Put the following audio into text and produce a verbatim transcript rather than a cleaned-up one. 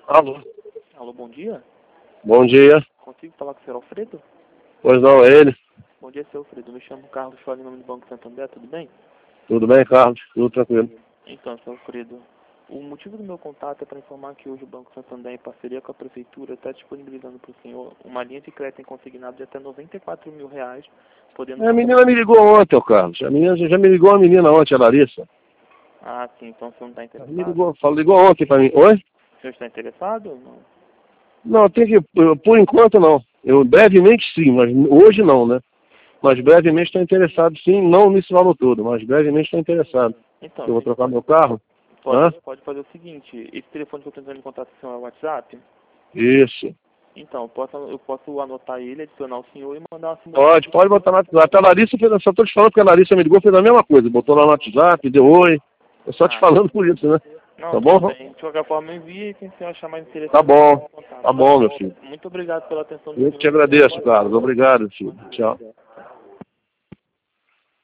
Alô? Alô, bom dia. Bom dia. Consigo falar com o senhor Alfredo? Pois não, é ele. Bom dia, senhor Alfredo. Eu me chamo Carlos Fala em nome do Banco Santander, tudo bem? Tudo bem, Carlos? Tudo tranquilo. Então, senhor Alfredo, o motivo do meu contato é para informar que hoje o Banco Santander, em parceria com a Prefeitura, está disponibilizando para o senhor uma linha de crédito em consignado de até noventa e quatro mil reais, podendo... A menina me ligou ontem, ô Carlos. A menina já me ligou a menina ontem, a Larissa. Ah, sim, então o senhor não está Me interessado? ligou, falou, ligou ontem pra mim. Oi? O senhor está interessado ou não? Não, tem que, por enquanto não. Eu brevemente sim, mas hoje não, né? Mas brevemente estou interessado sim, não nesse valor todo, mas brevemente estou interessado. Então, Eu vou a gente trocar pode, meu carro. Hã? pode, pode fazer o seguinte, esse telefone que eu estou entrando em contato com o senhor é o WhatsApp? Isso. Então, eu posso, eu posso anotar ele, adicionar o senhor e mandar uma simulação. Pode, pode botar no WhatsApp. A Larissa fez, só estou te falando porque a Larissa me ligou, fez a mesma coisa. Botou lá no WhatsApp, deu oi. Eu só te Ah, falando por isso, né? não, Tá tudo bom? bem. De qualquer forma, envie e quem você achar mais interessante. Tá bom. Contato. Tá bom, meu filho. Muito obrigado pela atenção do Eu que te senhor. agradeço, Carlos. Obrigado, filho. Tchau.